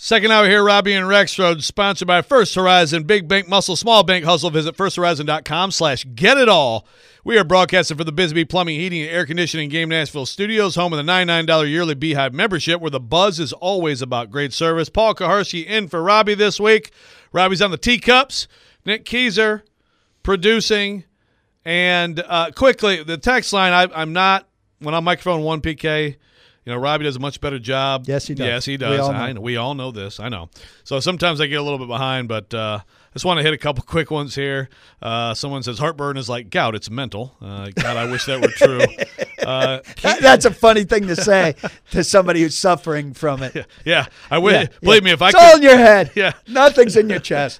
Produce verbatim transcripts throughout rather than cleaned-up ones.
Second hour here, Robbie and Rexroad, sponsored by First Horizon. Big bank muscle, small bank hustle. Visit first horizon dot com slash get it all. We are broadcasting for the Bisbee Plumbing, Heating, and Air Conditioning Game Nashville Studios, home of the ninety-nine dollars yearly Beehive membership, where the buzz is always about great service. Paul Kaharski in for Robbie this week. Robbie's on the teacups. Nick Keyser producing. And uh, quickly, the text line, I, I'm not, when I'm microphone one, P K, you know, Robbie does a much better job. Yes, he does. Yes, he does. We all I know. know. We all know this. I know. So sometimes I get a little bit behind, but uh, I just want to hit a couple quick ones here. Uh, someone says heartburn is like gout. It's mental. Uh, God, I wish that were true. Uh, That- That's a funny thing to say to somebody who's suffering from it. yeah, yeah, I wish. Yeah, Believe yeah. me, if I it's could. all in your head. Yeah. Nothing's in your chest.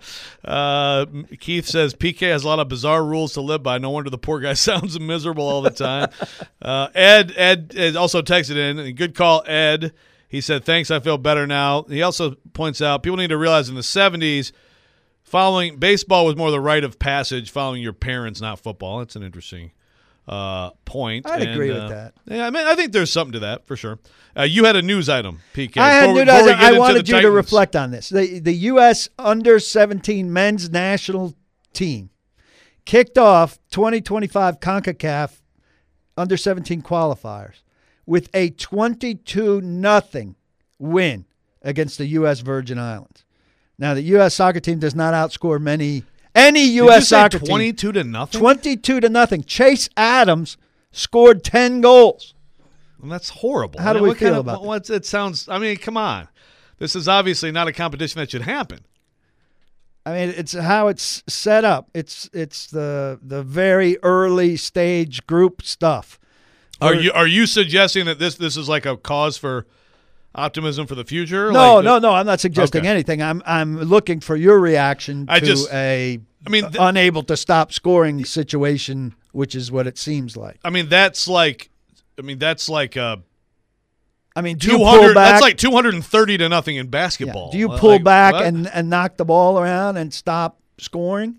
Uh, Keith says P K has a lot of bizarre rules to live by. No wonder the poor guy sounds miserable all the time. uh, Ed Ed Ed also texted in. And good call, Ed. He said, thanks, I feel better now. He also points out people need to realize in the seventies, following baseball was more the rite of passage, following your parents, not football. That's an interesting uh, point. I'd And, agree uh, with that. Yeah, I mean, I think there's something to that for sure. Uh, you had a news item, P K. I had Before we- new before we I get into wanted the you to Titans. reflect on this. The the U S under seventeen men's national team kicked off twenty twenty-five CONCACAF under seventeen qualifiers with a twenty-two nothing win against the U S Virgin Islands. Now, the U S soccer team does not outscore many any U Did S you say soccer team. twenty-two to nothing? twenty-two to nothing. Chase Adams scored ten goals. Well, that's horrible. How I do mean, we what feel kind of, about that? what's, it sounds, I mean, come on. This is obviously not a competition that should happen. I mean, it's how it's set up. It's it's the the very early stage group stuff. Are We're- you are you suggesting that this this is like a cause for optimism for the future? No, Like, no, no. I'm not suggesting Okay. anything. I'm I'm looking for your reaction I to just- a I mean, th- unable to stop scoring situation, which is what it seems like. I mean, that's like, I mean, that's like uh, I mean, do you two pull hundred. back? That's like two hundred and thirty to nothing in yeah. basketball. Do you Uh, pull like, back what? and and knock the ball around and stop scoring?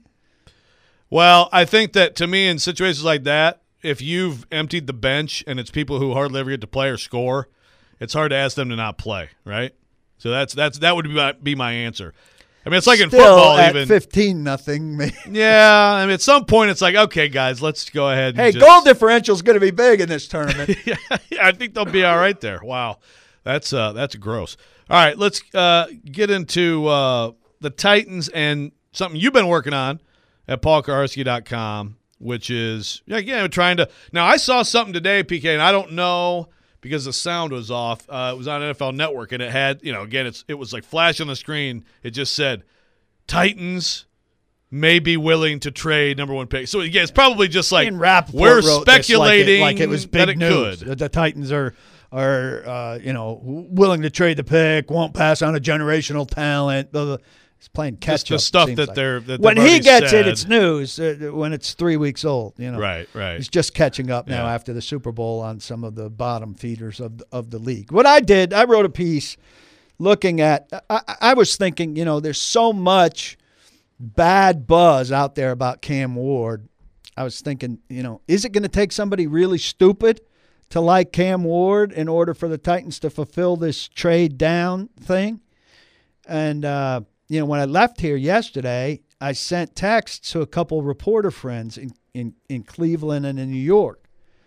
Well, I think that to me, in situations like that, if you've emptied the bench and it's people who hardly ever get to play or score, it's hard to ask them to not play, right? So that's that's that would be my, be my answer. I mean, it's like in Still football, at even. fifteen nothing. Yeah, I mean, at some point, it's like, okay, guys, let's go ahead. And Hey, just, goal differential is going to be big in this tournament. yeah, I think they'll be all right there. Wow, that's uh, that's gross. All right, let's uh, get into uh, the Titans and something you've been working on at paul kaharski dot com, which is yeah, again trying to. Now, I saw something today, P K, and I don't know because the sound was off. Uh, it was on N F L Network, and it had, you know, again, it's it was like flash on the screen. It just said Titans may be willing to trade number one pick. So again, it's probably just like And Rappaport we're wrote this speculating like it, like it was big that it news. could. That the Titans are are uh, you know willing to trade the pick, won't pass on a generational talent. Blah, blah. It's playing catch Just the up. stuff seems that like. they're that when they've he already gets said. it, it's news. Uh, when it's three weeks old, you know, right, right. he's just catching up now Yeah. after the Super Bowl on some of the bottom feeders of the, of the league. What I did, I wrote a piece looking at. I, I was thinking, you know, there's so much bad buzz out there about Cam Ward. I was thinking, you know, is it going to take somebody really stupid to like Cam Ward in order for the Titans to fulfill this trade down thing? And, uh, you know, when I left here yesterday, I sent texts to a couple reporter friends in, in, in Cleveland and in New York.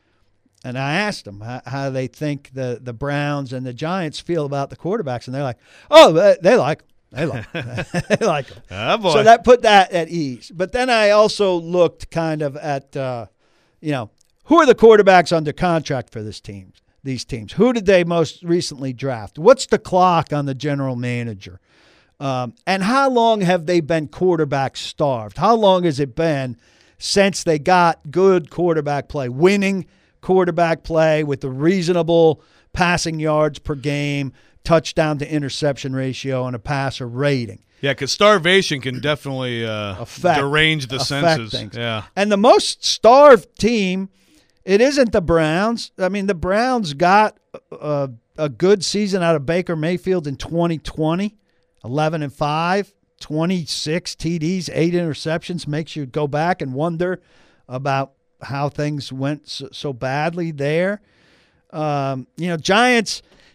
And I asked them how, how they think the, the Browns and the Giants feel about the quarterbacks. And they're like, oh, they, they like them. They like them. They like them. Ah, boy. So that put that at ease. But then I also looked kind of at, uh, you know, who are the quarterbacks under contract for this team? These teams. Who did they most recently draft? What's the clock on the general manager? Um, and how long have they been quarterback starved? How long has it been since they got good quarterback play, winning quarterback play with a reasonable passing yards per game, touchdown to interception ratio, and a passer rating? Yeah, because starvation can definitely uh, Affect- derange the affect senses. things. Yeah, And the most starved team, it isn't the Browns. I mean, the Browns got a, a good season out of Baker Mayfield in twenty twenty. eleven and five, twenty-six T Ds, eight interceptions. Makes you go back and wonder about how things went so, so badly there. Um, you know, Giants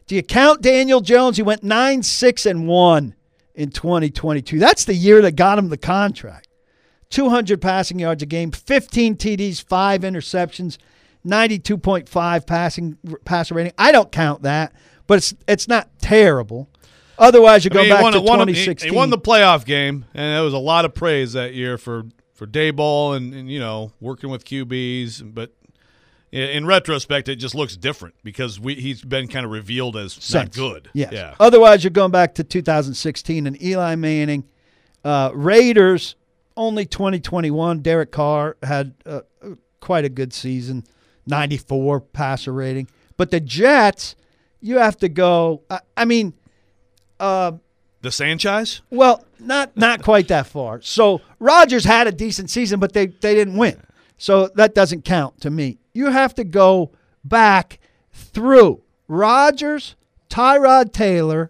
Do you count Daniel Jones? He went nine, six, and one in twenty twenty-two. That's the year that got him the contract. two hundred passing yards a game, fifteen T Ds, five interceptions, ninety-two point five passing passer rating. I don't count that, but it's it's not terrible. Otherwise, you go I mean, back won, to won, twenty sixteen. He, he won the playoff game, and there was a lot of praise that year for for Daboll and, and you know working with Q Bs, but. In retrospect, it just looks different because we, he's been kind of revealed as Sense. not good. Yes. Yeah. Otherwise, you're going back to two thousand sixteen and Eli Manning. Uh, Raiders, only twenty twenty-one. Derek Carr had uh, quite a good season, ninety-four passer rating. But the Jets, you have to go – I mean uh, – The Sanchez? Well, not not quite that far. So Rodgers had a decent season, but they, they didn't win. So that doesn't count to me. You have to go back through Rodgers, Tyrod Taylor,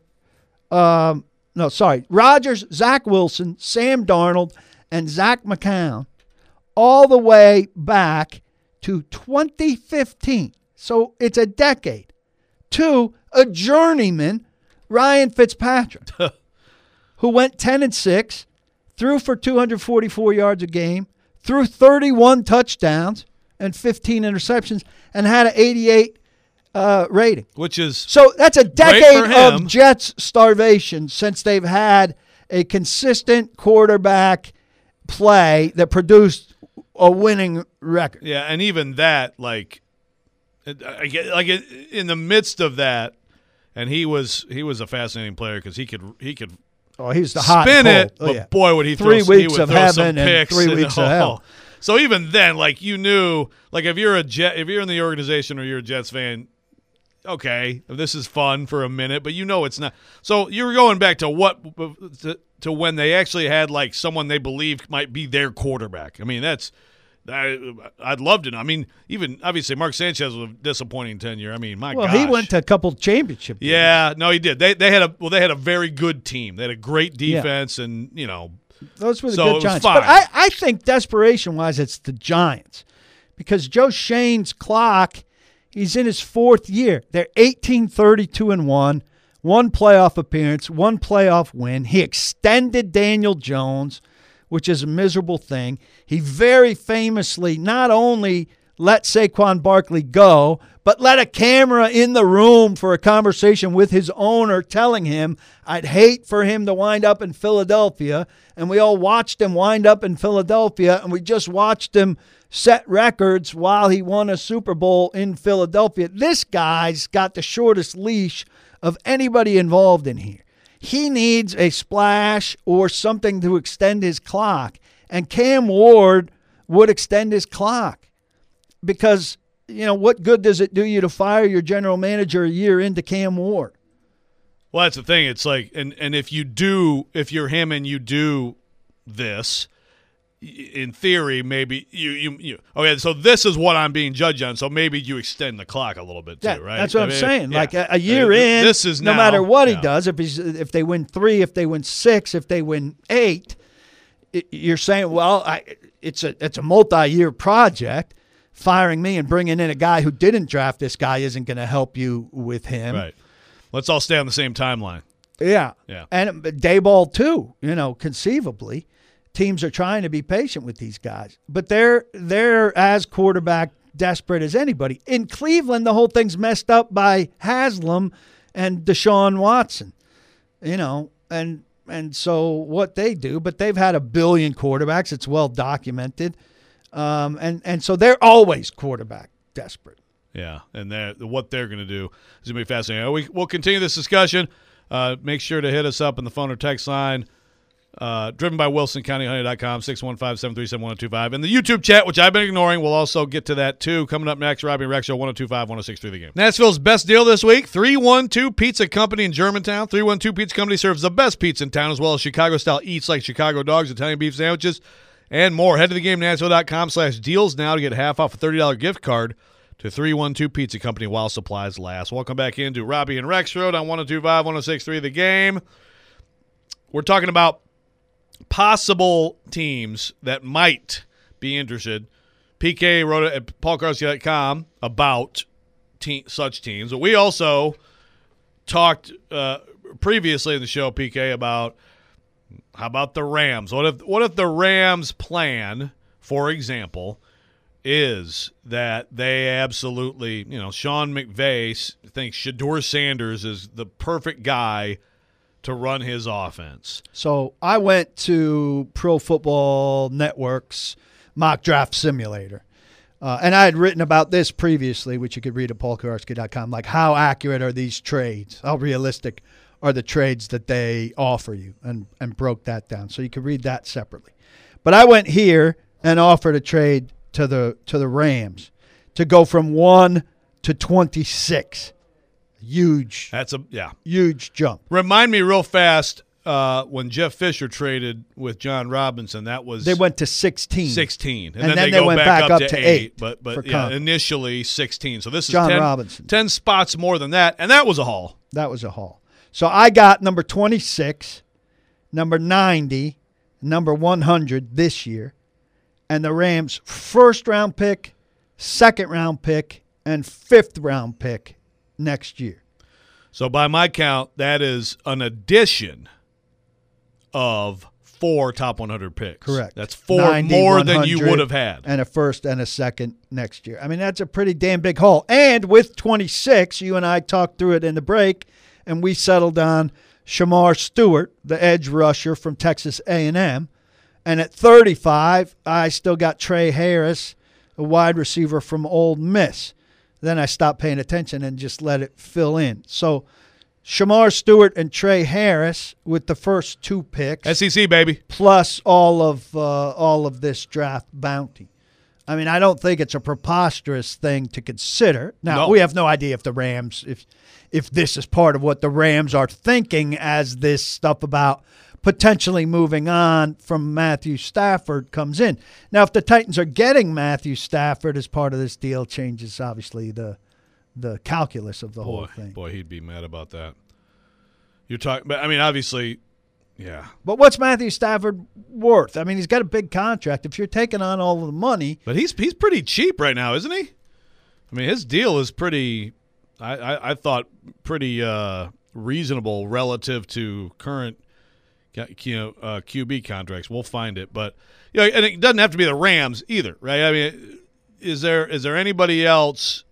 um, no, sorry, Rodgers, Zach Wilson, Sam Darnold, and Zach McCown, all the way back to twenty fifteen. So it's a decade. To a journeyman, Ryan Fitzpatrick, who went ten and six, threw for two hundred forty-four yards a game, threw thirty-one touchdowns and fifteen interceptions, and had an eighty-eight uh, rating. Which is so that's a decade of Jets starvation since they've had a consistent quarterback play that produced a winning record. Yeah, and even that, like, I get like in the midst of that, and he was he was a fascinating player because he could he could. Oh, he was the hot spin it, oh, but yeah. boy, would he three throw, weeks he of throw heaven some picks and three and, weeks oh, of hell. So even then, like you knew, like if you're a Jet, if you're in the organization or you're a Jets fan, okay, this is fun for a minute, but you know it's not. So you were going back to what to, to when they actually had like someone they believed might be their quarterback. I mean, that's. I, I'd love to know. I mean, even obviously Mark Sanchez was a disappointing tenure. I mean, my well, gosh. he went to a couple championship games. Yeah, no, he did. They they had a well, they had a very good team. They had a great defense, yeah. and you know, those were the so good Giants. But I, I think desperation wise, it's the Giants because Joe Shane's clock. He's in his fourth year. They're eighteen thirty-two and one, one playoff appearance, one playoff win. He extended Daniel Jones, which is a miserable thing. He very famously not only let Saquon Barkley go, but let a camera in the room for a conversation with his owner telling him, I'd hate for him to wind up in Philadelphia. And we all watched him wind up in Philadelphia, and we just watched him set records while he won a Super Bowl in Philadelphia. This guy's got the shortest leash of anybody involved in here. He needs a splash or something to extend his clock. And Cam Ward would extend his clock because, you know, what good does it do you to fire your general manager a year into Cam Ward? Well, that's the thing. It's like, and, and if you do, if you're him and you do this, in theory, maybe you, you, you okay, so this is what I'm being judged on, so maybe you extend the clock a little bit too, yeah, right? That's what I I'm mean, saying. yeah. Like a, a year I mean, in, this is no now, matter what he yeah. does, if he's if they win three, if they win six, if they win eight, it, you're saying, well, I, it's a it's a multi-year project. Firing me and bringing in a guy who didn't draft this guy isn't going to help you with him. Right. Let's all stay on the same timeline. Yeah. Yeah. And Daboll too, you know, conceivably. Teams are trying to be patient with these guys, but they're they're as quarterback desperate as anybody. In Cleveland, the whole thing's messed up by Haslam and Deshaun Watson, you know, and and so what they do, but they've had a billion quarterbacks. It's well documented, um, and and so they're always quarterback desperate. Yeah, and they're, what they're going to do is going to be fascinating. We, we'll continue this discussion. Uh, make sure to hit us up in the phone or text line. Uh, driven by Wilson County Honey dot com, six one five, seven three seven, one oh two five. And the YouTube chat, which I've been ignoring, we'll also get to that too. Coming up next, Robbie and Rex Show, one oh two five, one oh six three The Game. Nashville's best deal this week, three one two Pizza Company in Germantown. three one two Pizza Company serves the best pizza in town, as well as Chicago-style eats like Chicago dogs, Italian beef sandwiches, and more. Head to the game nashville dot com slash deals now to get half off a thirty dollars gift card to three one two Pizza Company while supplies last. Welcome back into Robbie and Rex Road on one oh two five, one oh six three The Game. We're talking about possible teams that might be interested. P K wrote it at paul karski dot com about te- such teams. But we also talked uh, previously in the show, P K, about how about the Rams? What if what if the Rams' plan, for example, is that they absolutely, you know, Sean McVay thinks Shedeur Sanders is the perfect guy to run his offense. So I went to Pro Football Network's mock draft simulator. Uh, and I had written about this previously, which you could read at paul kuharsky dot com, like how accurate are these trades? How realistic are the trades that they offer you? And, and broke that down. So you could read that separately. But I went here and offered a trade to the to the Rams to go from one to twenty-six. Huge. That's a yeah. Huge jump. Remind me real fast uh, when Jeff Fisher traded with John Robinson. That was they went to sixteen. sixteen, and, and then, then they, they go went back, back up, up to, to eight. eight But but for yeah, Conklin. initially sixteen. So this is John ten, Robinson. ten spots more than that, and that was a haul. That was a haul. So I got number twenty-six, number ninety, number one hundred this year, and the Rams' first round pick, second round pick, and fifth round pick next year. So by my count, that is an addition of four top one hundred picks. Correct. That's four ninety, more than you one hundred, would have had. And a first and a second next year. I mean, that's a pretty damn big haul. And with twenty-six, you and I talked through it in the break, and we settled on Shamar Stewart, the edge rusher from Texas A and M. And at thirty-five, I still got Trey Harris, a wide receiver from Ole Miss. Then I stopped paying attention and just let it fill in. So Shamar Stewart and Trey Harris with the first two picks. S E C, baby. Plus all of uh, all of this draft bounty. I mean, I don't think it's a preposterous thing to consider. Now, No. we have no idea if the Rams, if if this is part of what the Rams are thinking as this stuff about potentially moving on from Matthew Stafford comes in. Now, if the Titans are getting Matthew Stafford as part of this deal, changes obviously the the calculus of the Boy, whole thing. boy, he'd be mad about that. You're talking, but I mean, obviously, yeah. But what's Matthew Stafford worth? I mean, he's got a big contract. If you're taking on all of the money, But he's he's pretty cheap right now, isn't he? I mean, his deal is pretty. I I, I thought pretty uh, reasonable relative to current, you know, uh, Q B contracts. We'll find it, but you know, and it doesn't have to be the Rams either, right? I mean, is there is there anybody else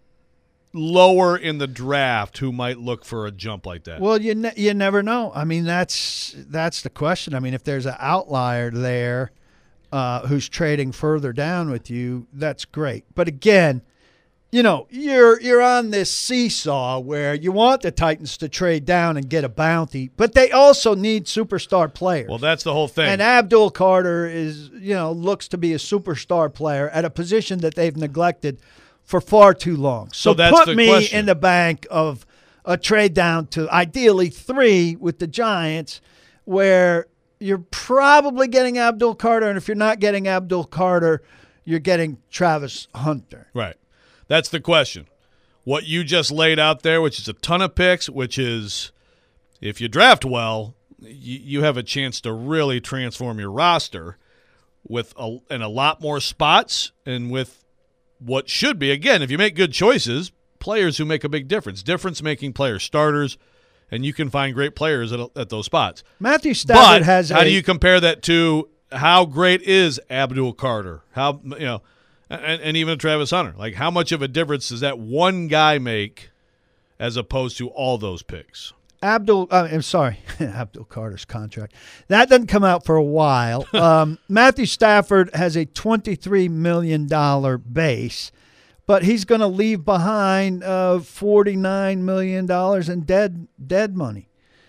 lower in the draft who might look for a jump like that? well, you ne- you never know. I mean, that's that's the question. I mean, if there's an outlier there uh, who's trading further down with you, that's great. But again, you know, you're you're on this seesaw where you want the Titans to trade down and get a bounty, but they also need superstar players. Well, that's the whole thing. And Abdul Carter is, you know, looks to be a superstar player at a position that they've neglected for far too long. So, So that's put the me question. in the bank of a trade down to ideally three with the Giants, where you're probably getting Abdul Carter, and if you're not getting Abdul Carter, you're getting Travis Hunter. Right. That's the question. What you just laid out there, which is a ton of picks, which is if you draft well, you, you have a chance to really transform your roster with a, and a lot more spots and with what should be, again, if you make good choices, players who make a big difference, difference-making players, starters, and you can find great players at, at those spots. Matthew Stafford But has how a, do you compare that to how great is Abdul Carter? How, you know, and, and even Travis Hunter. Like, how much of a difference does that one guy make as opposed to all those picks? Abdul, uh, I'm sorry, Abdul Carter's contract. That doesn't come out for a while. Um, Matthew Stafford has a twenty-three million dollars base, but he's going to leave behind uh, forty-nine million dollars in dead dead money,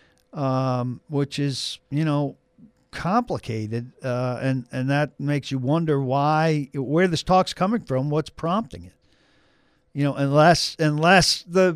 um, which is, you know, complicated, uh, and, and that makes you wonder why, where this talk's coming from, what's prompting it. You know, unless unless the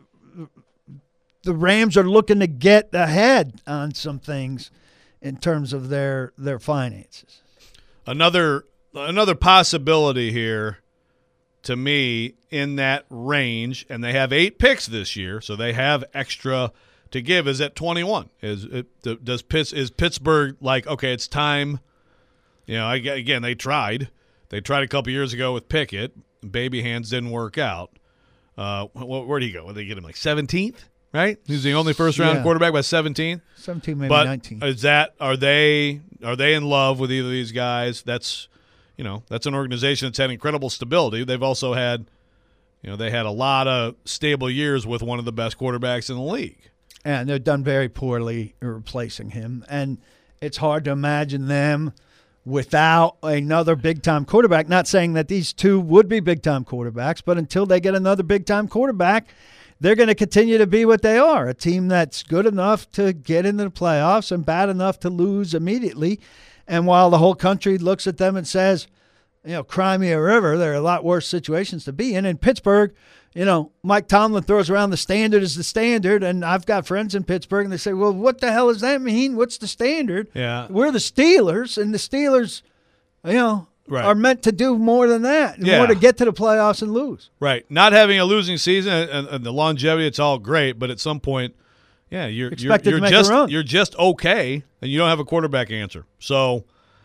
the Rams are looking to get ahead on some things in terms of their their finances. Another another possibility here to me in that range, and they have eight picks this year, so they have extra to give, is at twenty-one. Is it, does Pitts, is Pittsburgh like, okay, it's time? You know, again, they tried. They tried a couple years ago with Pickett. Baby hands didn't work out. Uh, where did he go? Did they get him like seventeenth? right? He's the only first-round Yeah. quarterback by seventeen. seventeen, maybe But nineteen. is that are they are they in love with either of these guys? That's you know that's an organization that's had incredible stability. They've also had you know they had a lot of stable years with one of the best quarterbacks in the league. And they've done very poorly replacing him. And it's hard to imagine them without another big-time quarterback. Not saying that these two would be big-time quarterbacks, but until they get another big-time quarterback, they're going to continue to be what they are, a team that's good enough to get into the playoffs and bad enough to lose immediately. And while the whole country looks at them and says, you know, cry me a river, there are a lot worse situations to be in. In Pittsburgh, you know, Mike Tomlin throws around the standard is the standard, and I've got friends in Pittsburgh, and they say, well, what the hell does that mean? What's the standard? Yeah. We're the Steelers, and the Steelers, you know, Right. are meant to do more than that, Yeah. more to get to the playoffs and lose. Right. Not having a losing season and, and the longevity, it's all great, but at some point, yeah, you're you're, Expected to you're make a just run. you're just okay, and you don't have a quarterback answer. So,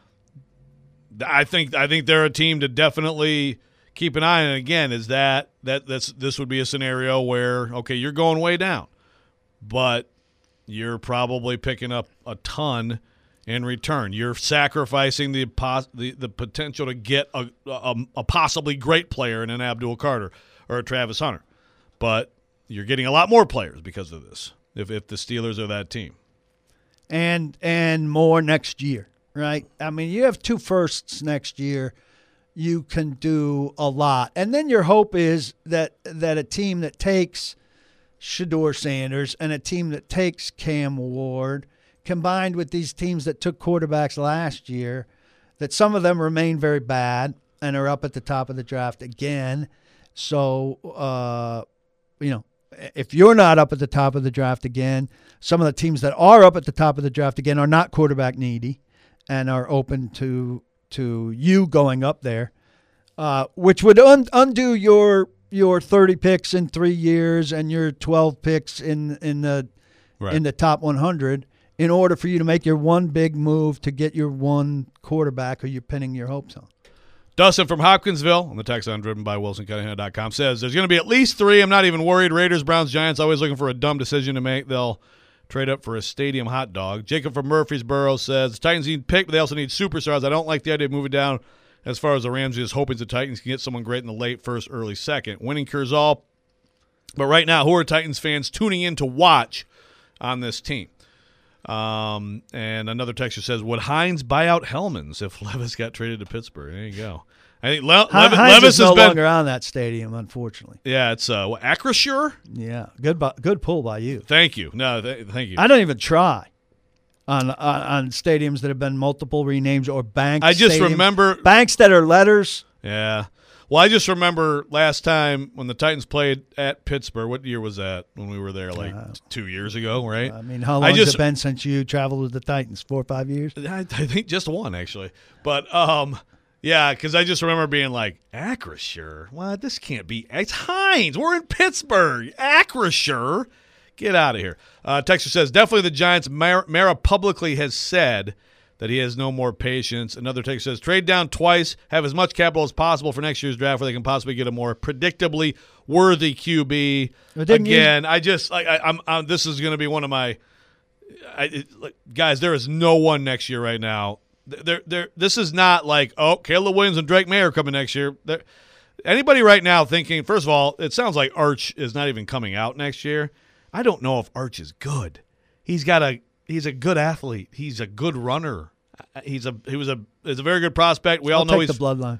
I think I think they're a team to definitely keep an eye on. And again, is that that that's this would be a scenario where okay, you're going way down, but you're probably picking up a ton in return. You're sacrificing the pos- the, the potential to get a, a a possibly great player in an Abdul Carter or a Travis Hunter, but you're getting a lot more players because of this. If if the Steelers are that team, and and more next year, right? I mean, you have two firsts next year. You can do a lot. And then your hope is that that a team that takes Shedeur Sanders and a team that takes Cam Ward, combined with these teams that took quarterbacks last year, that some of them remain very bad and are up at the top of the draft again. So, uh, you know, if you're not up at the top of the draft again, some of the teams that are up at the top of the draft again are not quarterback needy and are open to to you going up there, uh, which would un- undo your your thirty picks in three years and your twelve picks in in the right. in the top one hundred in order for you to make your one big move to get your one quarterback who you're pinning your hopes on. Dustin from Hopkinsville on the text line driven by Wilson Cunningham dot com says there's going to be at least three. I'm not even worried. Raiders, Browns, Giants, always looking for a dumb decision to make. They'll trade up for a stadium hot dog. Jacob from Murfreesboro says the Titans need pick, but they also need superstars. I don't like the idea of moving down as far as the Rams is hoping the Titans can get someone great in the late first, early second. Winning cures all. But right now, who are Titans fans tuning in to watch on this team? Um, and another texter says, would Hines buy out Hellman's if Levis got traded to Pittsburgh? There you go. I think Le- Levis, Hines Levis is no has been longer on that stadium, unfortunately. Yeah, it's uh, what, Acrisure? Yeah, good, bu- good pull by you. Thank you. No, th- thank you. I don't even try on, on on stadiums that have been multiple renames or banks. I just stadiums. remember banks that are letters. Yeah. Well, I just remember last time when the Titans played at Pittsburgh. What year was that when we were there? Like uh, two years ago, right? I mean, how long has it been since you traveled with the Titans? Four or five years? I, I think just one, actually. But, um, yeah, because I just remember being like, Acrisure? What? This can't be. It's Hines. We're in Pittsburgh. Acrisure? Get out of here. Uh, Texter says, definitely the Giants. Mara, Mara publicly has said that he has no more patience. Another texter says, trade down twice, have as much capital as possible for next year's draft where they can possibly get a more predictably worthy Q B. Again, you- I just, like, I, I'm, I'm, this is going to be one of my, I, it, like, guys, there is no one next year right now. There, there. This is not like, oh, Caleb Williams and Drake May are coming next year. There, anybody right now thinking, first of all, it sounds like Arch is not even coming out next year. I don't know if Arch is good. He's got a, he's a good athlete. He's a good runner. He's a he was a is a very good prospect. We I'll all know take he's the bloodline.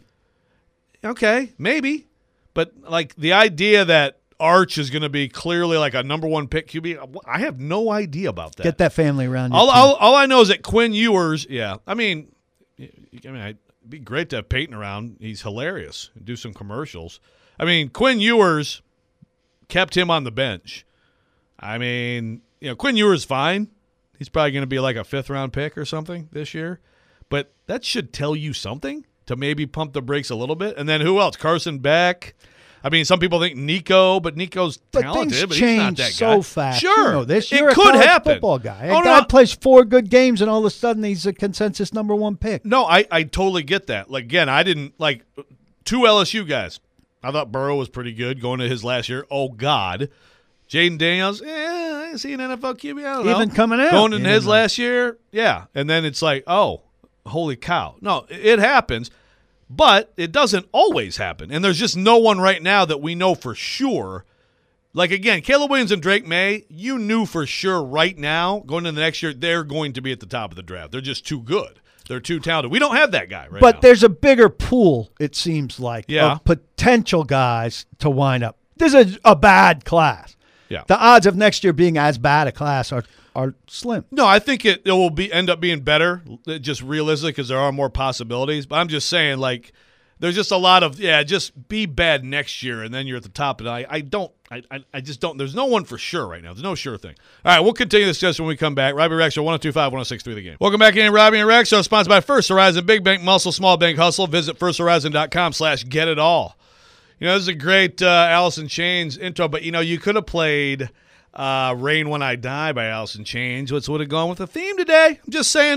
Okay, maybe, but like the idea that Arch is going to be clearly like a number one pick Q B, I have no idea about that. Get that family around you. All, all, all I know is that Quinn Ewers, yeah. I mean, I mean, it'd be great to have Peyton around. He's hilarious. Do some commercials. I mean, Quinn Ewers kept him on the bench. I mean, you know, Quinn Ewers fine. He's probably going to be like a fifth-round pick or something this year. But that should tell you something to maybe pump the brakes a little bit. And then who else? Carson Beck. I mean, some people think Nico, but Nico's but talented, things but he's change not that so guy. fast. Sure. You know this. It You're a could college happen. football guy. A oh, guy no. plays four good games, and all of a sudden he's a consensus number one pick. No, I, I totally get that. Like, again, I didn't, like, two L S U guys. I thought Burrow was pretty good going to his last year. Oh, God. Jaden Daniels, eh, is he an N F L Q B? I don't know. Even coming out. Going in you his know. last year, yeah. And then it's like, oh, holy cow. No, it happens, but it doesn't always happen. And there's just no one right now that we know for sure. Like, again, Caleb Williams and Drake May, you knew for sure right now, going into the next year, they're going to be at the top of the draft. They're just too good. They're too talented. We don't have that guy right But now. there's a bigger pool, it seems like, Yeah. of potential guys to wind up. This is a, a bad class. Yeah. The odds of next year being as bad a class are, are slim. No, I think it, it will be end up being better, just realistically, because there are more possibilities. But I'm just saying, like, there's just a lot of, yeah, just be bad next year, and then you're at the top. And I, I don't, I, I, I just don't, there's no one for sure right now. There's no sure thing. All right, we'll continue this discussion when we come back. Robbie Rex, one oh two five, one oh six three The Game. Welcome back in, Robbie and Rex. So sponsored by First Horizon Big Bank Muscle Small Bank Hustle. Visit first horizon dot com slash get it all. You know, this is a great uh, Alice in Chains intro, but, you know, you could have played uh, Rain When I Die by Alice in Chains, which would have gone with the theme today. I'm just saying.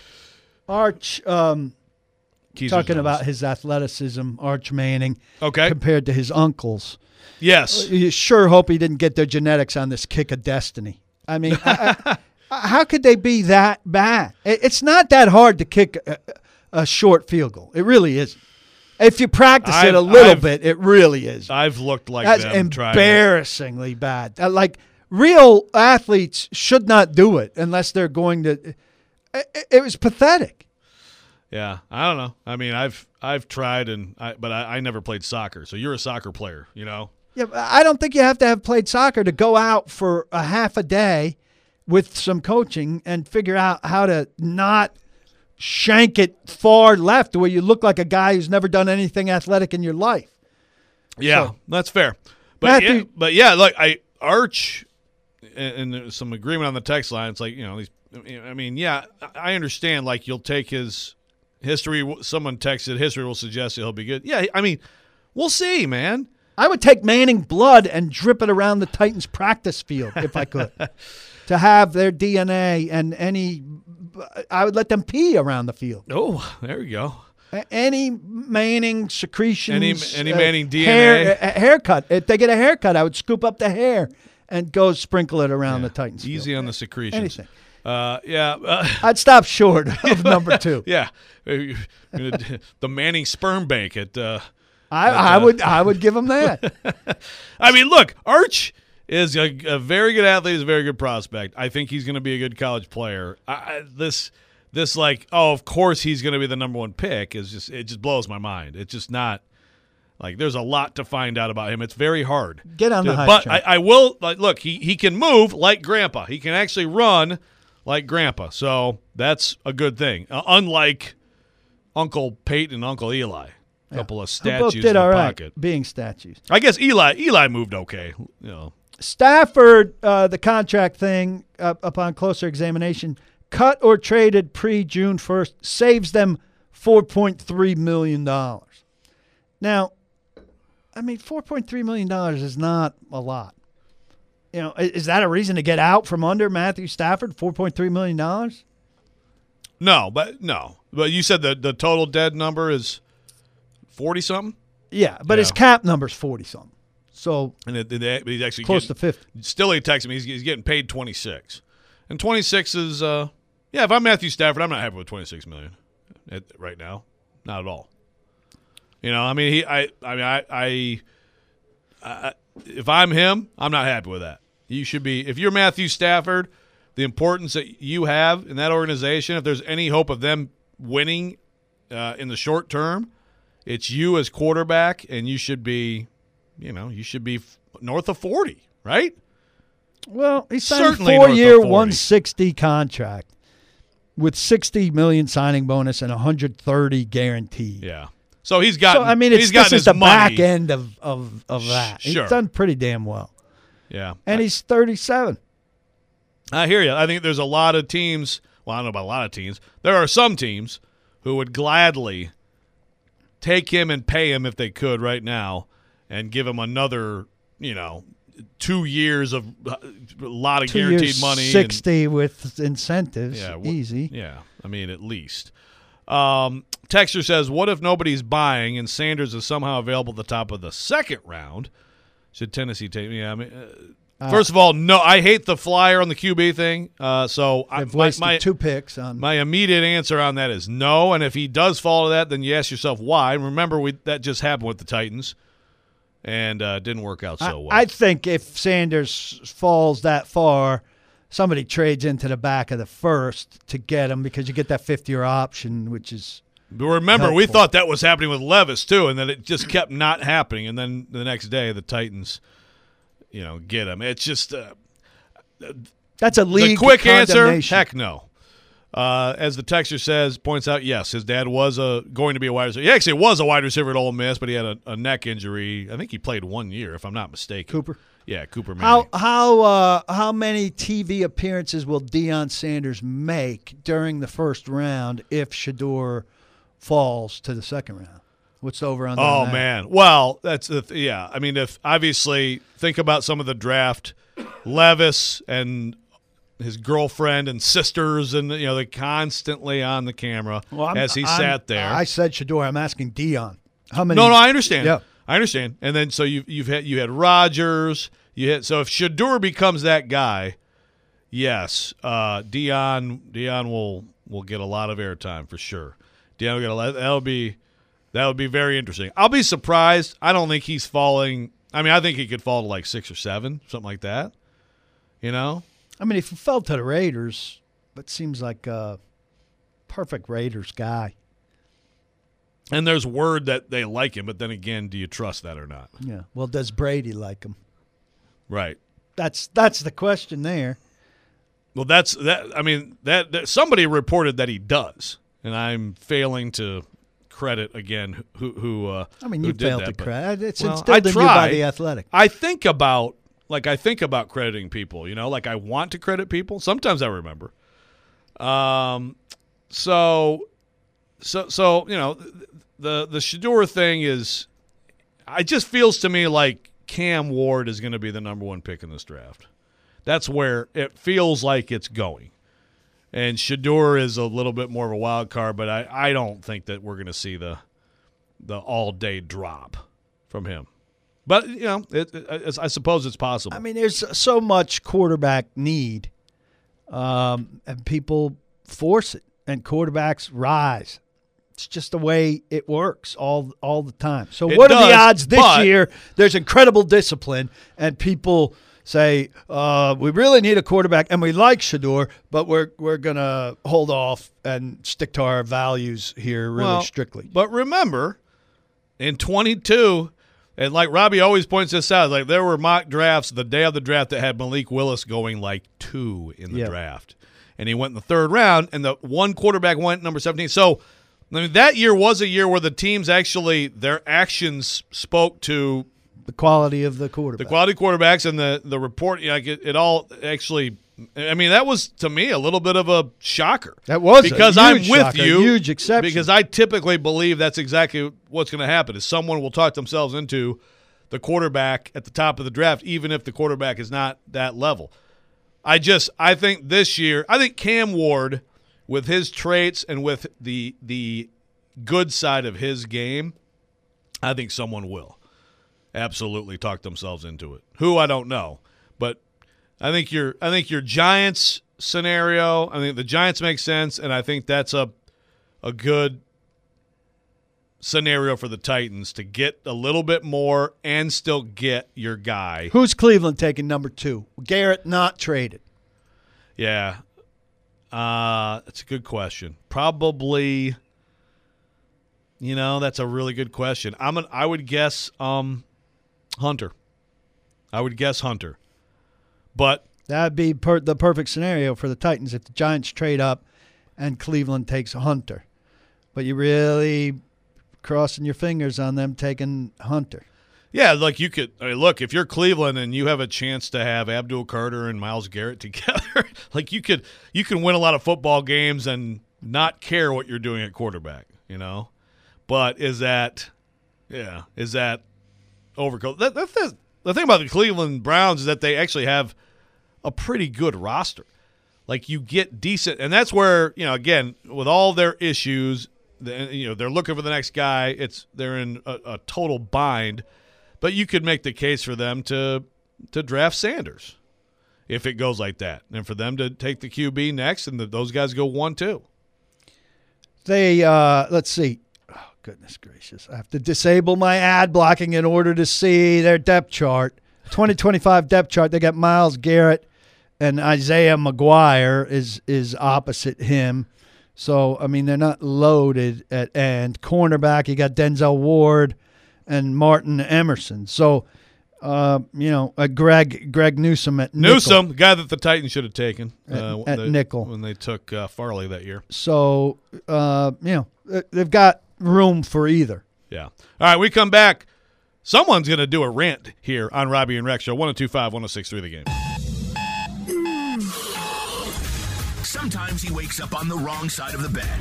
Arch, um, Keys talking about his athleticism, Arch Manning, Okay. compared to his uncles. Yes. You sure hope he didn't get their genetics on this kick of destiny. I mean, I, I, how could they be that bad? It- It's not that hard to kick a, a short field goal. It really isn't. If you practice it I've- a little I've- bit, it really is. I've looked like That's them trying it. embarrassingly bad. Uh, Like, real athletes should not do it unless they're going to. It, it was pathetic. Yeah, I don't know. I mean, I've I've tried, and I, but I, I never played soccer. So you're a soccer player, you know? Yeah, but I don't think you have to have played soccer to go out for a half a day with some coaching and figure out how to not shank it far left where you look like a guy who's never done anything athletic in your life. Yeah, So- that's fair. But Matthew- yeah, but yeah, look, I Arch, and, and there's some agreement on the text line. It's like, you know, these. I mean, yeah, I understand. Like, you'll take his history. Someone texted, history will suggest he'll be good. Yeah, I mean, we'll see, man. I would take Manning blood and drip it around the Titans practice field if I could. To have their D N A and any, I would let them pee around the field. Oh, there we go. A- Any Manning secretions. Any- any Manning D N A? hair, a, a haircut. If they get a haircut, I would scoop up the hair and go sprinkle it around the Titans Easy field. on the secretions. Anything. Uh, yeah. Uh, I'd stop short of number two. yeah. The Manning sperm bank at. Uh, I, But, I uh, would I would give them that. I mean, look, Arch is a, a very good athlete. He's a very good prospect. I think he's going to be a good college player. I, I, this, this, like, oh, of course he's going to be the number one pick is just it just blows my mind. It's just not like there's a lot to find out about him. It's very hard. Get on the to- hype But train. I, I will like look. He he can move like Grandpa. He can actually run like Grandpa. So that's a good thing. Uh, unlike Uncle Peyton and Uncle Eli. A couple of Who both statues did in the all right, pocket. being statues. I guess Eli Eli moved okay. You know. Stafford, uh, the contract thing, uh, upon closer examination, cut or traded pre-June first, saves them four point three million dollars. Now, I mean, four point three million dollars is not a lot. You know, i- is that a reason to get out from under Matthew Stafford, four point three million dollars? No, but no. But you said the the total dead number is forty something, Yeah, but his Yeah. cap number's forty-something. So and it, it, he's actually close getting, to fifty. Still, he texted me. He's, he's getting paid twenty six, and twenty six is uh yeah. If I'm Matthew Stafford, I'm not happy with twenty six million at, right now. Not at all. You know, I mean, he, I, I mean, I, I, I, if I'm him, I'm not happy with that. You should be. If you're Matthew Stafford, the importance that you have in that organization, if there's any hope of them winning uh, in the short term, it's you as quarterback, and you should be, you know, you should be f- north of forty, right? Well, he signed Certainly a north of four-year, forty. one sixty contract with sixty million signing bonus and one hundred thirty guaranteed. Yeah. So he's got. So I mean, it's he's this gotten is his the money. back end of of of that. Sure. He's done pretty damn well, Yeah, and he's thirty-seven. I hear you. I think there's a lot of teams. Well, I don't know about a lot of teams. There are some teams who would gladly take him and pay him if they could right now, and give him another, you know, two years of uh, a lot of Two guaranteed years, money. and- sixty with incentives. Yeah, wh- easy. Yeah, I mean, at least. Um, Texter says, what if nobody's buying and Sanders is somehow available at the top of the second round? Should Tennessee take – yeah, I mean, uh, First of all, no, I hate the flyer on the Q B thing. Uh, so I, They've my, wasted my, two picks on. my immediate answer on that is no. And if he does follow that, then you ask yourself why. And remember, we that just happened with the Titans, and uh, didn't work out so I, well. I think if Sanders falls that far, somebody trades into the back of the first to get him because you get that fifth-year option, which is. But remember, we helpful. thought that was happening with Levis too, and then it just kept not happening. And then the next day, the Titans, you know, get him. It's just. Uh, That's a league The quick answer, condemnation. heck no. Uh, as the texter says, points out, yes, his dad was a going to be a wide receiver. He actually was a wide receiver at Ole Miss, but he had a, a neck injury. I think he played one year, if I'm not mistaken. Cooper. Yeah, Cooper Manning. How how uh, how many T V appearances will Deion Sanders make during the first round if Shador falls to the second round? What's the over on that? Oh, man. Well, that's the th- yeah. I mean, if obviously think about some of the draft, Levis and his girlfriend and sisters, and you know, they're constantly on the camera Well, I'm- as he I'm- sat there. I said Shador. I'm asking Deion. How many? No, no, I understand. Yeah. I understand. And then so you you've had you had Rodgers. You had so if Shador becomes that guy, yes, uh, Dion Dion will will get a lot of airtime for sure. Dion will get a lot. That'll be that would be very interesting. I'll be surprised. I don't think he's falling. I mean, I think he could fall to like six or seven, something like that. You know. I mean, if he fell to the Raiders, that seems like a perfect Raiders guy. And there's word that they like him, but then again, do you trust that or not? Yeah. Well, does Brady like him? Right. That's that's the question there. Well, that's that. I mean, that, that somebody reported that he does, and I'm failing to credit again who who. Uh, I mean, who you did failed that, to but- credit. It's Well, instilled I in you by try. the Athletic. I think about like I think about crediting people. You know, like I want to credit people. Sometimes I remember. Um, so, so so you know, the the Shador thing is, it just feels to me like Cam Ward is going to be the number one pick in this draft. That's where it feels like it's going. And Shador is a little bit more of a wild card, but I, I don't think that we're going to see the the all-day drop from him. But, you know, it, it, I suppose it's possible. I mean, there's so much quarterback need, um, and people force it, and quarterbacks rise. It's just the way it works all all the time. So It what are the does, odds this but- year? There's incredible discipline, and people say uh, we really need a quarterback, and we like Shador, but we're we're gonna hold off and stick to our values here really Well, strictly. But remember, in twenty-two, and like Robbie always points this out, like there were mock drafts the day of the draft that had Malik Willis going like two in the Yeah. draft. And he went in the third round, and the one quarterback went number seventeen. So, I mean, that year was a year where the teams actually, their actions spoke to The quality of the the quarterback. quality quarterbacks and the, the report. You know, like it, it all actually, I mean, that was, to me, a little bit of a shocker. That was a because huge I'm with shocker, a you. huge exception. Because I typically believe that's exactly what's going to happen is someone will talk themselves into the quarterback at the top of the draft, even if the quarterback is not that level. I just I think this year, I think Cam Ward, with his traits and with the the good side of his game, I think someone will absolutely talk themselves into it. Who, I don't know. But I think your I think your Giants scenario, I think the Giants make sense, and I think that's a a good scenario for the Titans to get a little bit more and still get your guy. Who's Cleveland taking number two? Garrett not traded. Yeah. Uh, that's a good question. Probably, you know, that's a really good question. I'm an, I would guess um, Hunter. I would guess Hunter. But That would be per- the perfect scenario for the Titans if the Giants trade up and Cleveland takes Hunter. But you really crossing your fingers on them taking Hunter. yeah, like you could I mean, look, if you're Cleveland and you have a chance to have Abdul Carter and Myles Garrett together, like you could you can win a lot of football games and not care what you're doing at quarterback, you know? But is that yeah, is that overkill? That, that's the, the thing about the Cleveland Browns is that they actually have a pretty good roster. Like you get decent, and that's where, you know, again, with all their issues, the, you know, they're looking for the next guy. It's they're in a, a total bind, but you could make the case for them to to draft Sanders if it goes like that, and for them to take the Q B next, and the, those guys go one two. They uh, let's see. Oh goodness gracious! I have to disable my ad blocking in order to see their depth chart. twenty twenty-five depth chart. They got Myles Garrett and Isaiah McGuire is is opposite him. So I mean they're not loaded at end. Cornerback, you got Denzel Ward and Martin Emerson. So. Uh, you know, uh, Greg Greg Newsome at nickel. Newsome, the guy that the Titans should have taken uh, at, at they, nickel when they took uh, Farley that year. So, uh, you know, they've got room for either. Yeah. All right, we come back. Someone's going to do a rant here on Robbie and Rex Show. one oh two point five, one oh six point three The Game. Sometimes he wakes up on the wrong side of the bed.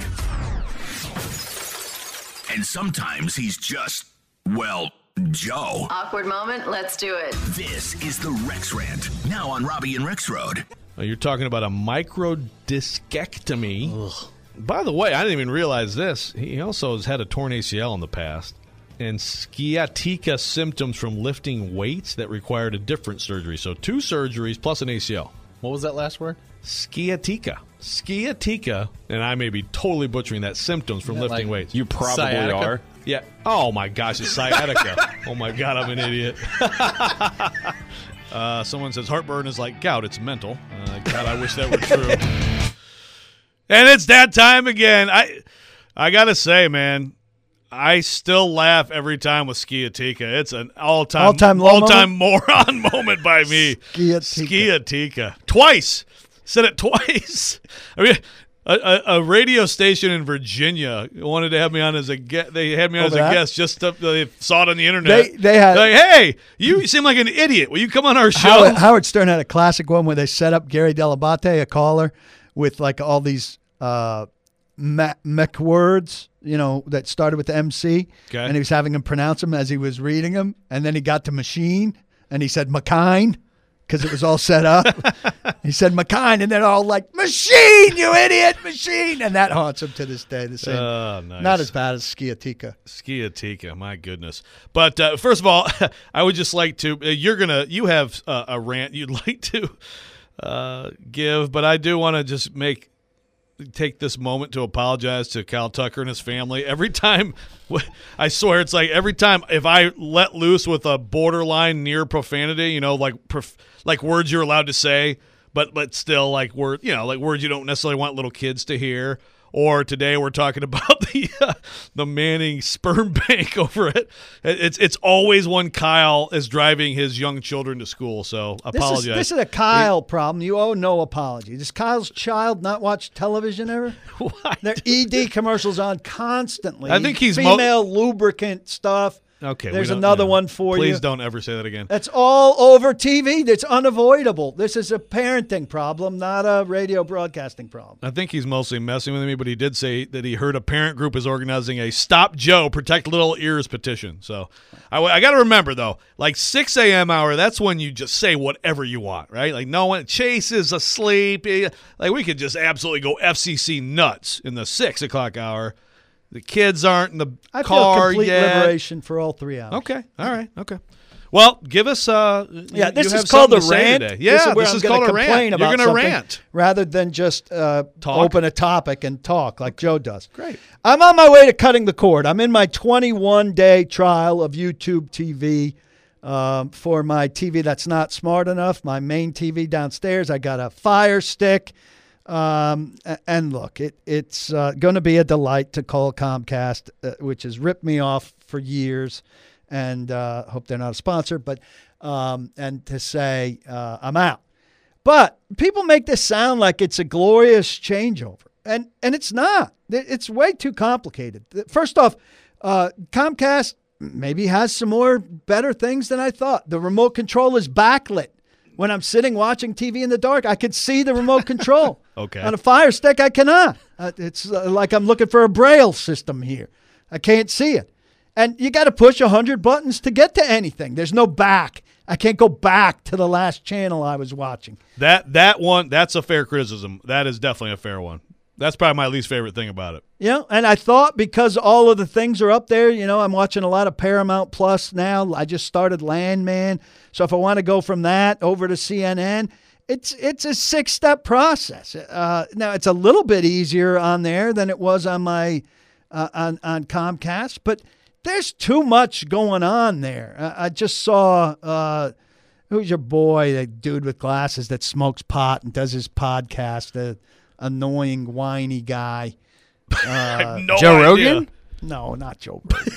And sometimes he's just, well, Joe. Awkward moment, let's do it. This is the Rex Rant, now on Robbie and Rex Road. Well, you're talking about a microdiscectomy. Ugh. By the way, I didn't even realize this. He also has had a torn A C L in the past and sciatica symptoms from lifting weights that required a different surgery. So two surgeries plus an A C L. What was that last word? Sciatica. Sciatica, and I may be totally butchering that, symptoms from lifting like weights. You probably Sciatica? are. Yeah. Oh, my gosh, it's sciatica. Oh, my God, I'm an idiot. uh, someone says heartburn is like gout. It's mental. Uh, God, I wish that were true. And it's that time again. I I got to say, man, I still laugh every time with sciatica. It's an all-time, All-time low all-time moron moment by me. Sciatica. Sciatica. Twice. Said it twice. I mean, a, a, a radio station in Virginia wanted to have me on as a guest. They had me on Over as a that? guest just to, they saw it on the internet. They they had They're like, hey, you seem like an idiot. Will you come on our show? Howard, Howard Stern had a classic one where they set up Gary Delabate, a caller, with like all these uh, me- mech words, you know, that started with the M C, Okay. and he was having him pronounce them as he was reading them, and then he got to machine, and he said McKine, because it was all set up. He said McKine, and they're all like, machine, you idiot, machine, and that haunts him to this day. The same, Oh, nice. not as bad as sciatica. Sciatica, my goodness. But uh, first of all, I would just like to, uh, you're going to, you have uh, a rant you'd like to uh, give, but I do want to just make, take this moment to apologize to Kyle Tucker and his family. Every time, I swear, it's like every time if I let loose with a borderline near profanity, you know, like prof- like words you're allowed to say, but but still like word, you know, like words you don't necessarily want little kids to hear. Or today we're talking about the uh, the Manning sperm bank over it. It's it's always when Kyle is driving his young children to school. So apologize. This is, this is a Kyle problem. You owe no apology. Does Kyle's child not watch television ever? Why? There are E D commercials on constantly. I think he's mo- female lubricant stuff. Okay, we There's don't- another no. one for Please you. Please don't ever say that again. That's all over T V. That's unavoidable. This is a parenting problem, not a radio broadcasting problem. I think he's mostly messing with me, but he did say that he heard a parent group is organizing a Stop Joe, Protect Little Ears petition. So I, I got to remember, though, like six a.m. hour, that's when you just say whatever you want, right? Like no one, Chase is asleep. Like we could just absolutely go F C C nuts in the six o'clock hour. The kids aren't in the I car feel complete yet. liberation for all three hours. Okay. All right. Okay. Well, give us. Uh, Yeah, you- this you is have called something a to say rant. today. This Yeah, is where I'm is gonna called a complain rant. about You're going to something rant. rather than just uh, Talk? open a topic and talk like Joe does. Great. I'm on my way to cutting the cord. I'm in my twenty-one day trial of YouTube T V um, for my T V that's not smart enough. My main T V downstairs. I got a Fire Stick. Um, a- and look, it, it's uh, going to be a delight to call Comcast, uh, which has ripped me off for years, and uh, hope they're not a sponsor, but um, and to say uh, I'm out. But people make this sound like it's a glorious changeover, and and it's not. It's way too complicated. First off, uh, Comcast maybe has some more better things than I thought. The remote control is backlit. When I'm sitting watching T V in the dark, I could see the remote control. Okay. On a Fire Stick, I cannot. Uh, it's uh, like I'm looking for a Braille system here. I can't see it. And you got to push one hundred buttons to get to anything. There's no back. I can't go back to the last channel I was watching. That that one, that's a fair criticism. That is definitely a fair one. That's probably my least favorite thing about it. You know, and I thought because all of the things are up there, you know, I'm watching a lot of Paramount Plus now. I just started Landman. So if I want to go from that over to C N N, it's it's a six-step process. Uh, now, it's a little bit easier on there than it was on my uh, on, on Comcast, but there's too much going on there. I, I just saw uh, who's your boy, the dude with glasses that smokes pot and does his podcast, the annoying, whiny guy. Uh, no Joe idea. Rogan? no, not Joe Rogan.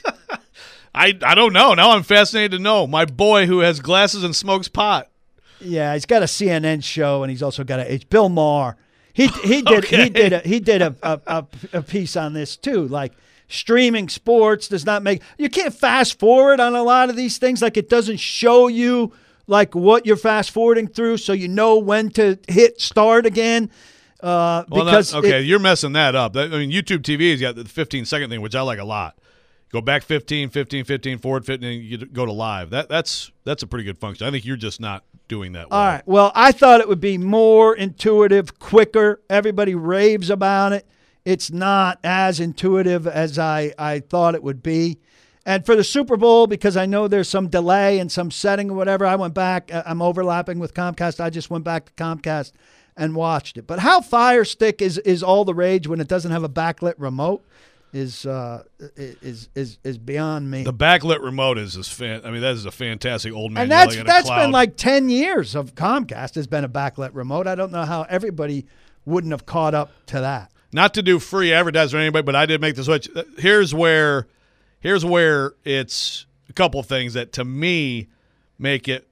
I, I don't know. Now I'm fascinated to know. My boy who has glasses and smokes pot. Yeah, he's got a C N N show, and he's also got a H. Bill Maher. He he did Okay. he did a, he did a, a, a, a piece on this too. Like streaming sports does not make you can't fast forward on a lot of these things. Like it doesn't show you like what you're fast forwarding through, so you know when to hit start again. Uh, Well, because not, okay, it- you're messing that up. That, I mean, YouTube T V has got the fifteen second thing, which I like a lot. Go back fifteen, fifteen, fifteen, forward fifteen, and you go to live. That that's that's a pretty good function. I think you're just not doing that well. All right. Well, I thought it would be more intuitive, quicker. Everybody raves about it. It's not as intuitive as I, I thought it would be. And for the Super Bowl, because I know there's some delay and some setting or whatever, I went back. I'm overlapping with Comcast. I just went back to Comcast and watched it. But how Fire Stick is, is all the rage when it doesn't have a backlit remote is uh, is is is beyond me. The backlit remote is is fan. I mean, that is a fantastic old man. And that's yelling at a that's cloud. been like ten years of Comcast has been a backlit remote. I don't know how everybody wouldn't have caught up to that. Not to do free advertising or anybody, but I did make the switch. Here's where, here's where it's a couple of things that to me make it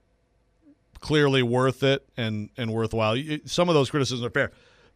clearly worth it and and worthwhile. Some of those criticisms are fair.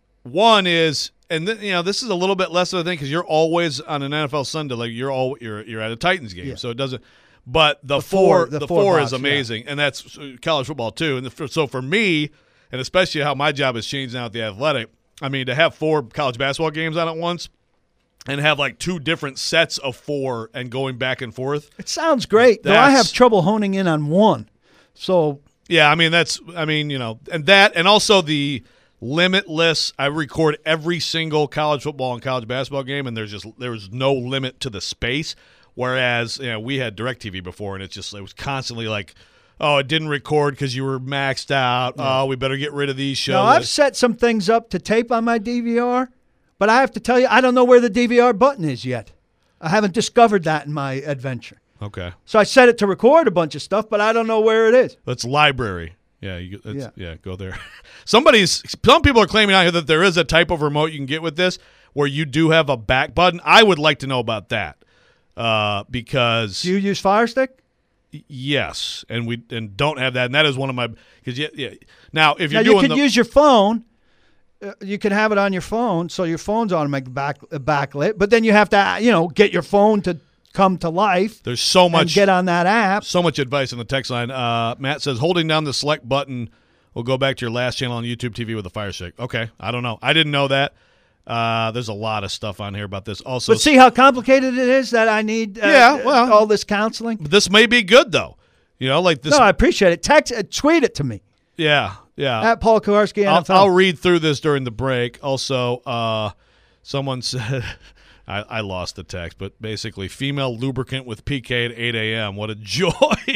One is, and th- you know, this is a little bit less of a thing because you're always on an N F L Sunday, like you're all you're you're at a Titans game, Yeah. so it doesn't. But the, The four- four, the the, four four, box, is yeah. amazing, and that's college football too. And the, so for me, and especially how my job has changed now at the Athletic, I mean, to have four college basketball games on at once, and have like two different sets of four and going back and forth. It sounds great, though I have That's- trouble honing in on one. So Yeah, I mean that's I mean, you know, and that and also the limitless. I record every single college football and college basketball game, and there's just there was no limit to the space. Whereas, you know, we had DirecTV before, and it's just it was constantly like, oh, it didn't record because you were maxed out. Oh, we better get rid of these shows. now I've set some things up to tape on my D V R, but I have to tell you, I don't know where the D V R button is yet. I haven't discovered that in my adventure. Okay, So I set it to record a bunch of stuff, but I don't know where it is. that's library. Yeah, you, that's, Yeah. yeah, go there. Somebody's some people are claiming out here that there is a type of remote you can get with this where you do have a back button. I would like to know about that uh, because Do you use Fire Stick? yes, and we and don't have that, and that is one of my because yeah, yeah. Now if Now you're you doing could the, use your phone. Uh, you can have it on your phone, so your phone's automatic back uh, backlit. But then you have to, uh, you know, get your phone to come to life there's so and much get on that app. so much advice in the text line. Uh, Matt says holding down the select button will go back to your last channel on YouTube T V with a Fire Stick. Okay, I don't know. I didn't know that. Uh, there's a lot of stuff on here about this. Also, But see how complicated it is that I need. Uh, Yeah, well- all this counseling. this may be good though. You know, like this. No, I appreciate it. Text, uh, tweet it to me yeah, yeah. at Paul Kuharski N I'll, F L. I'll read through this during the break. Also, uh, someone said, I, I lost the text, but basically, female lubricant with P K at eight a.m. What a joy.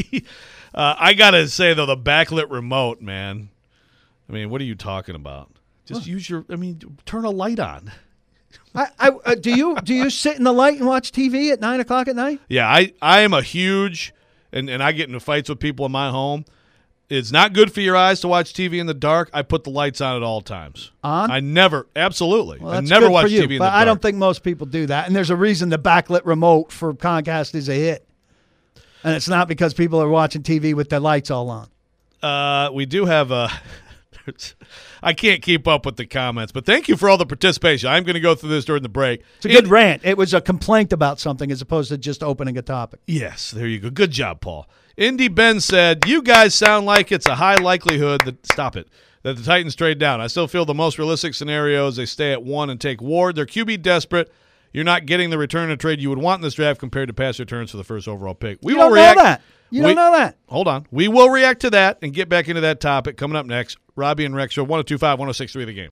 uh, I got to say, though, the backlit remote, man. I mean, what are you talking about? Just use your, I mean, turn a light on. I, I, uh, do you do you sit in the light and watch T V at nine o'clock at night? Yeah, I, I am a huge, and, and I get into fights with people in my home. It's not good for your eyes to watch T V in the dark. I put the lights on at all times. On? I never, absolutely. Well, I that's never good watch for you, T V in but the dark. I don't think most people do that. And there's a reason the backlit remote for Comcast is a hit, and it's not because people are watching T V with their lights all on. Uh, we do have a. I can't keep up with the comments, but thank you for all the participation. I'm going to go through this during the break. It's a good rant. It was a complaint about something as opposed to just opening a topic. Yes, there you go. Good job, Paul. Indy Ben said, "You guys sound like it's a high likelihood that stop it that the Titans trade down. I still feel the most realistic scenario is they stay at one and take Ward. They're Q B desperate. You're not getting the return and trade you would want in this draft compared to past returns for the first overall pick. We You will don't react. know that. You we- don't know that. Hold on. We will react to that and get back into that topic coming up next. Robbie and Rex Show, one oh two five, one oh six three The Game.